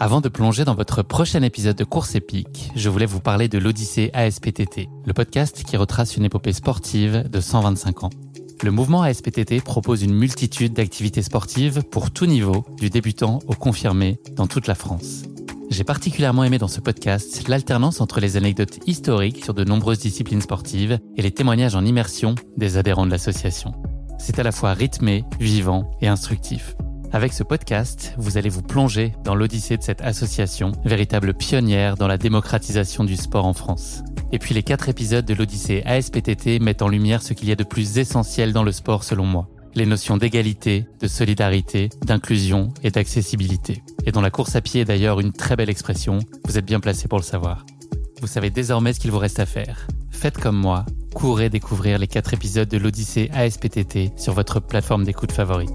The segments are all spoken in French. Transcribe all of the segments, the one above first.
Avant de plonger dans votre prochain épisode de Course épique, je voulais vous parler de l'Odyssée ASPTT, le podcast qui retrace une épopée sportive de 125 ans. Le mouvement ASPTT propose une multitude d'activités sportives pour tout niveau, du débutant au confirmé, dans toute la France. J'ai particulièrement aimé dans ce podcast l'alternance entre les anecdotes historiques sur de nombreuses disciplines sportives et les témoignages en immersion des adhérents de l'association. C'est à la fois rythmé, vivant et instructif. Avec ce podcast, vous allez vous plonger dans l'odyssée de cette association, véritable pionnière dans la démocratisation du sport en France. Et puis les 4 épisodes de l'Odyssée ASPTT mettent en lumière ce qu'il y a de plus essentiel dans le sport selon moi. Les notions d'égalité, de solidarité, d'inclusion et d'accessibilité. Et dont la course à pied est d'ailleurs une très belle expression, vous êtes bien placé pour le savoir. Vous savez désormais ce qu'il vous reste à faire. Faites comme moi, courez découvrir les 4 épisodes de l'Odyssée ASPTT sur votre plateforme d'écoute favorite.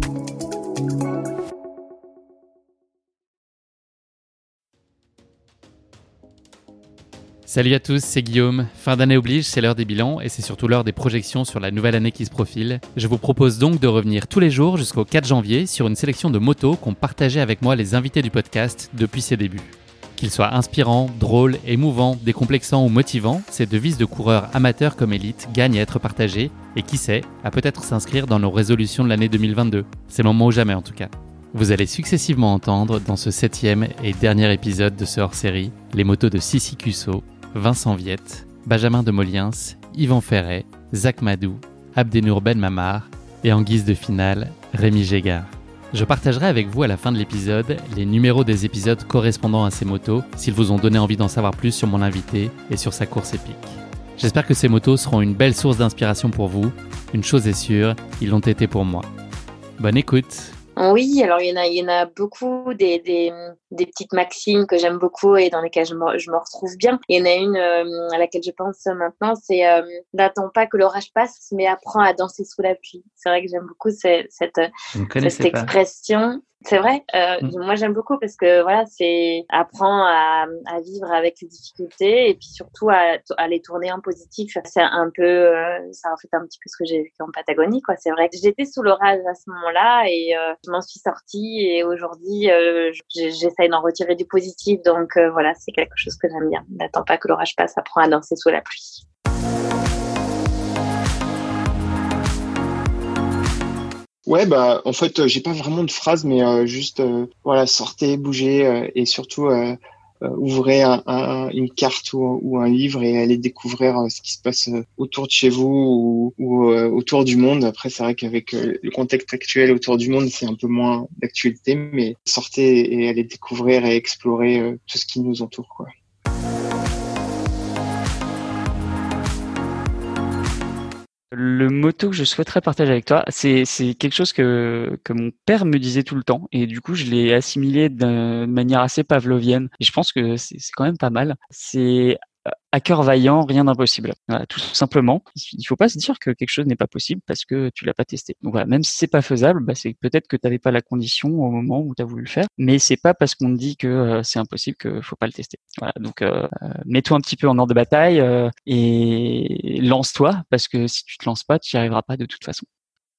Salut à tous, c'est Guillaume. Fin d'année oblige, c'est l'heure des bilans et c'est surtout l'heure des projections sur la nouvelle année qui se profile. Je vous propose donc de revenir tous les jours jusqu'au 4 janvier sur une sélection de motos qu'ont partagé avec moi les invités du podcast depuis ses débuts. Qu'ils soient inspirants, drôles, émouvants, décomplexants ou motivants, ces devises de coureurs amateurs comme élites gagnent à être partagées et qui sait, à peut-être s'inscrire dans nos résolutions de l'année 2022. C'est le moment ou jamais en tout cas. Vous allez successivement entendre dans ce 7e et dernier épisode de ce hors-série les motos de Sissi Cusso, Vincent Viette, Benjamin de Moliens, Yvan Ferret, Zach Madou, Abdenour Ben Mamar et en guise de finale, Rémi Gégard. Je partagerai avec vous à la fin de l'épisode les numéros des épisodes correspondant à ces motos s'ils vous ont donné envie d'en savoir plus sur mon invité et sur sa course épique. J'espère que ces motos seront une belle source d'inspiration pour vous. Une chose est sûre, ils l'ont été pour moi. Bonne écoute! Oui, alors il y en a beaucoup des petites maximes que j'aime beaucoup et dans lesquelles je me retrouve bien. Il y en a une à laquelle je pense maintenant, c'est n'attends pas que l'orage passe, mais apprends à danser sous la pluie. C'est vrai que j'aime beaucoup cette expression. C'est vrai, moi j'aime beaucoup parce que voilà, c'est apprends à vivre avec les difficultés et puis surtout à les tourner en positif. C'est un peu, ça reflète un petit peu ce que j'ai vécu en Patagonie, quoi. C'est vrai que j'étais sous l'orage à ce moment-là et je m'en suis sortie et aujourd'hui j'essaye d'en retirer du positif. Donc voilà, c'est quelque chose que j'aime bien. N'attends pas que l'orage passe, apprends à danser sous la pluie. Ouais, en fait, j'ai pas vraiment de phrase, mais juste, sortez, bougez et surtout, ouvrez une carte ou un livre et allez découvrir ce qui se passe autour de chez vous ou autour du monde. Après, c'est vrai qu'avec le contexte actuel autour du monde, c'est un peu moins d'actualité, mais sortez et allez découvrir et explorer tout ce qui nous entoure, quoi. Le motto que je souhaiterais partager avec toi, c'est quelque chose que mon père me disait tout le temps et du coup je l'ai assimilé de manière assez pavlovienne et je pense que c'est quand même pas mal. C'est à cœur vaillant, rien d'impossible. Voilà, tout simplement. Il faut pas se dire que quelque chose n'est pas possible parce que tu l'as pas testé. Donc voilà, même si c'est pas faisable, c'est peut-être que tu n'avais pas la condition au moment où tu as voulu le faire, mais c'est pas parce qu'on te dit que c'est impossible que faut pas le tester. Voilà, donc mets-toi un petit peu en ordre de bataille et lance-toi parce que si tu te lances pas, tu n'y arriveras pas de toute façon.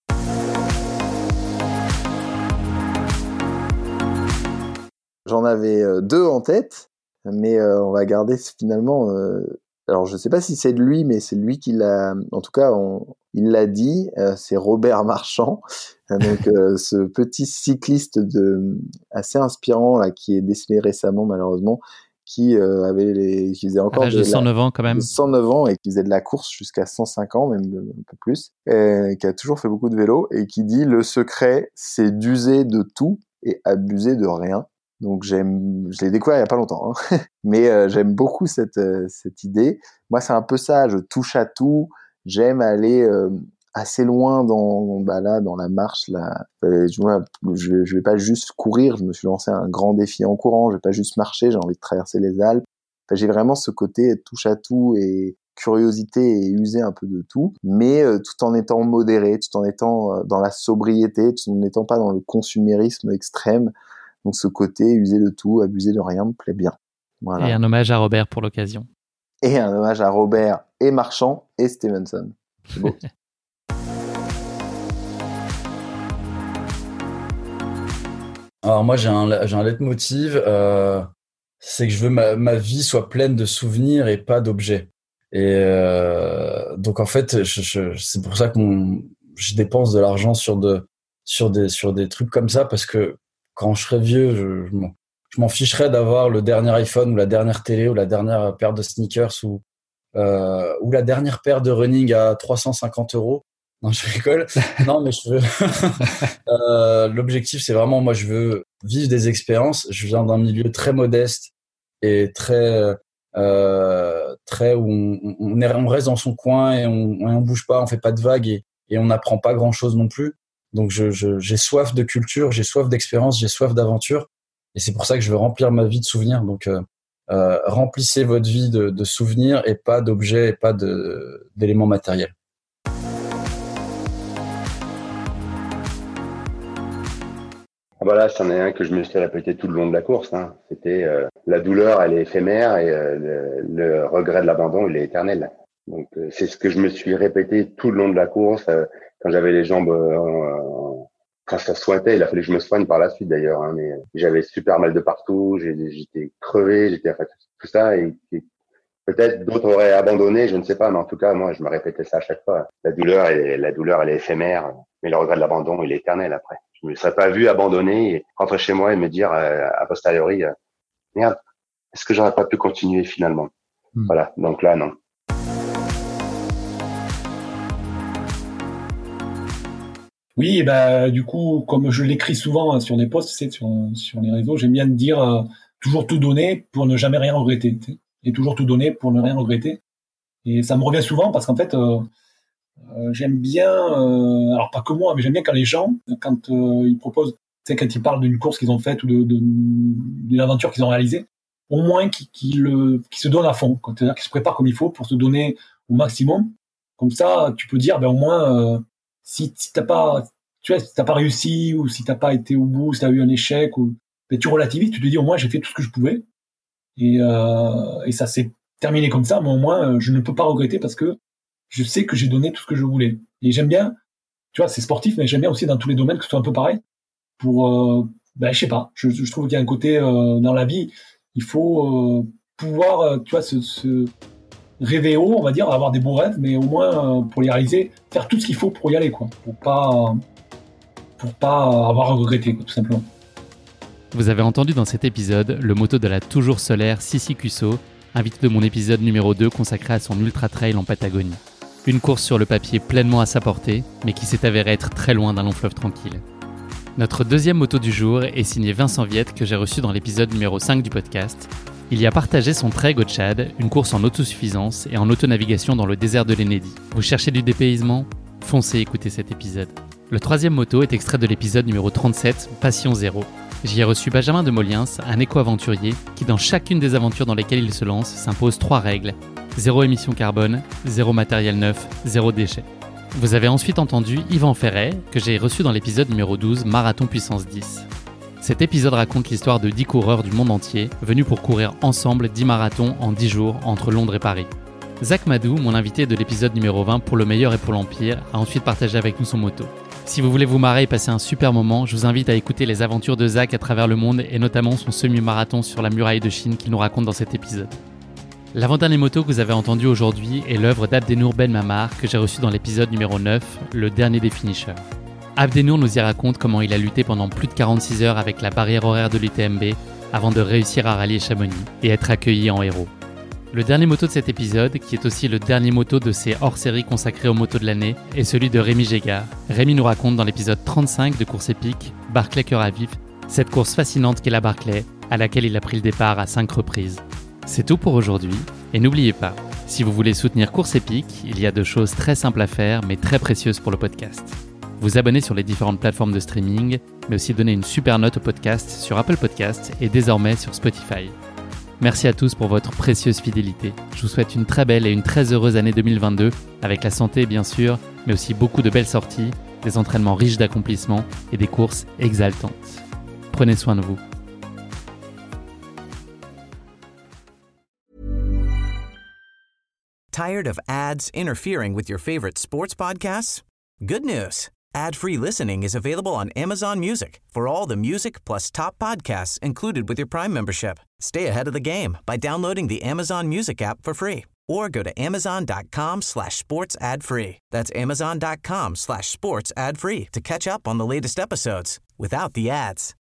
J'en avais 2 en tête. Mais on va garder finalement. Alors je sais pas si c'est de lui, mais c'est lui qui l'a. En tout cas, il l'a dit. C'est Robert Marchand, donc ce petit cycliste assez inspirant là, qui est décédé récemment malheureusement, qui faisait encore à l'âge de 109 ans quand même. 109 ans et qui faisait de la course jusqu'à 105 ans, même un peu plus, qui a toujours fait beaucoup de vélo et qui dit le secret, c'est d'user de tout et abuser de rien. Donc je l'ai découvert il y a pas longtemps, hein. Mais j'aime beaucoup cette idée. Moi c'est un peu ça, je touche à tout, j'aime aller assez loin dans la marche là. Je vais pas juste courir, je me suis lancé un grand défi en courant, je vais pas juste marcher, j'ai envie de traverser les Alpes. Enfin, j'ai vraiment ce côté touche à tout et curiosité et user un peu de tout, mais tout en étant modéré, tout en étant dans la sobriété, tout en n'étant pas dans le consumérisme extrême. Donc ce côté user de tout, abuser de rien me plaît bien. Voilà. Et un hommage à Robert pour l'occasion. Et un hommage à Robert et Marchand et Stevenson. C'est beau. Alors moi j'ai un leitmotiv, c'est que je veux ma vie soit pleine de souvenirs et pas d'objets. Et donc en fait c'est pour ça que je dépense de l'argent sur des trucs comme ça, parce que quand je serai vieux, je m'en ficherais d'avoir le dernier iPhone ou la dernière télé ou la dernière paire de sneakers ou la dernière paire de running à 350 €. Non, je rigole. Non, mais je veux. L'objectif, c'est vraiment, moi, je veux vivre des expériences. Je viens d'un milieu très modeste et très où on reste dans son coin et on bouge pas, on fait pas de vagues et on n'apprend pas grand chose non plus. Donc, j'ai soif de culture, j'ai soif d'expérience, j'ai soif d'aventure. Et c'est pour ça que je veux remplir ma vie de souvenirs. Donc, remplissez votre vie de souvenirs et pas d'objets et pas d'éléments matériels. Voilà, c'en est un que je me suis répété tout le long de la course. C'était la douleur, elle est éphémère, et le regret de l'abandon, il est éternel. Donc c'est ce que je me suis répété tout le long de la course. Quand j'avais les jambes, quand ça sointait, il a fallu que je me soigne par la suite d'ailleurs. Mais j'avais super mal de partout, j'étais crevé, enfin, tout ça, et peut-être d'autres auraient abandonné, je ne sais pas, mais en tout cas moi je me répétais ça à chaque fois. La douleur, elle est éphémère, mais le regret de l'abandon, il est éternel après. Je me serais pas vu abandonner et rentrer chez moi et me dire a posteriori, merde, est-ce que j'aurais pas pu continuer finalement? Voilà, donc là non. Oui, et du coup, comme je l'écris souvent sur des posts, sur les réseaux, j'aime bien dire toujours tout donner pour ne jamais rien regretter. Et toujours tout donner pour ne rien regretter. Et ça me revient souvent parce qu'en fait, j'aime bien, alors pas que moi, mais j'aime bien quand les gens, quand ils proposent, quand ils parlent d'une course qu'ils ont faite ou d'une aventure qu'ils ont réalisée, au moins qu'ils se donnent à fond, c'est-à-dire qu'ils se préparent comme il faut pour se donner au maximum. Comme ça, tu peux dire, au moins, si t'as pas, tu vois, si t'as pas réussi ou si t'as pas été au bout, si t'as eu un échec, tu relativises, tu te dis au moins j'ai fait tout ce que je pouvais et ça s'est terminé comme ça, mais au moins je ne peux pas regretter parce que je sais que j'ai donné tout ce que je voulais. Et j'aime bien, tu vois, c'est sportif, mais j'aime bien aussi dans tous les domaines que ce soit un peu pareil. Pour, je sais pas, je trouve qu'il y a un côté dans la vie, il faut pouvoir, tu vois, se rêver haut, on va dire, avoir des beaux rêves, mais au moins pour les réaliser, faire tout ce qu'il faut pour y aller, quoi, pour pas avoir à regretter, quoi, tout simplement. Vous avez entendu dans cet épisode le moto de la toujours solaire Sissi Cusso, invité de mon épisode numéro 2 consacré à son ultra trail en Patagonie. Une course sur le papier pleinement à sa portée, mais qui s'est avérée être très loin d'un long fleuve tranquille. Notre deuxième moto du jour est signé Vincent Viette, que j'ai reçu dans l'épisode numéro 5 du podcast. Il y a partagé son trek au Tchad, une course en autosuffisance et en autonavigation dans le désert de l'Enedi. Vous cherchez du dépaysement ? Foncez écouter cet épisode. Le troisième moto est extrait de l'épisode numéro 37, Passion Zéro. J'y ai reçu Benjamin de Moliens, un éco-aventurier qui, dans chacune des aventures dans lesquelles il se lance, s'impose 3 règles. 0 émission carbone, 0 matériel neuf, 0 déchet. Vous avez ensuite entendu Yvan Ferret, que j'ai reçu dans l'épisode numéro 12, Marathon Puissance 10. Cet épisode raconte l'histoire de 10 coureurs du monde entier, venus pour courir ensemble 10 marathons en 10 jours entre Londres et Paris. Zach Madou, mon invité de l'épisode numéro 20 pour le meilleur et pour l'Empire, a ensuite partagé avec nous son moto. Si vous voulez vous marrer et passer un super moment, je vous invite à écouter les aventures de Zach à travers le monde et notamment son semi-marathon sur la muraille de Chine qu'il nous raconte dans cet épisode. L'avant-dernière moto que vous avez entendue aujourd'hui est l'œuvre d'Abdenour Ben Mamar que j'ai reçu dans l'épisode numéro 9, le dernier des finishers. Abdenour nous y raconte comment il a lutté pendant plus de 46 heures avec la barrière horaire de l'UTMB avant de réussir à rallier Chamonix et être accueilli en héros. Le dernier moto de cet épisode, qui est aussi le dernier moto de ces hors-séries consacrés aux motos de l'année, est celui de Rémi Gégard. Rémi nous raconte dans l'épisode 35 de Course épique, Barclay Cœur à Vif, cette course fascinante qu'est la Barclay, à laquelle il a pris le départ à 5 reprises. C'est tout pour aujourd'hui, et n'oubliez pas, si vous voulez soutenir Course épique, il y a 2 choses très simples à faire, mais très précieuses pour le podcast. Vous abonner sur les différentes plateformes de streaming, mais aussi donner une super note au podcast sur Apple Podcasts et désormais sur Spotify. Merci à tous pour votre précieuse fidélité. Je vous souhaite une très belle et une très heureuse année 2022, avec la santé bien sûr, mais aussi beaucoup de belles sorties, des entraînements riches d'accomplissements et des courses exaltantes. Prenez soin de vous. Tired of ads interfering with your favorite sports podcasts? Good news. Ad-free listening is available on Amazon Music for all the music plus top podcasts included with your Prime membership. Stay ahead of the game by downloading the Amazon Music app for free or go to amazon.com/sports ad free. That's amazon.com/sports ad free to catch up on the latest episodes without the ads.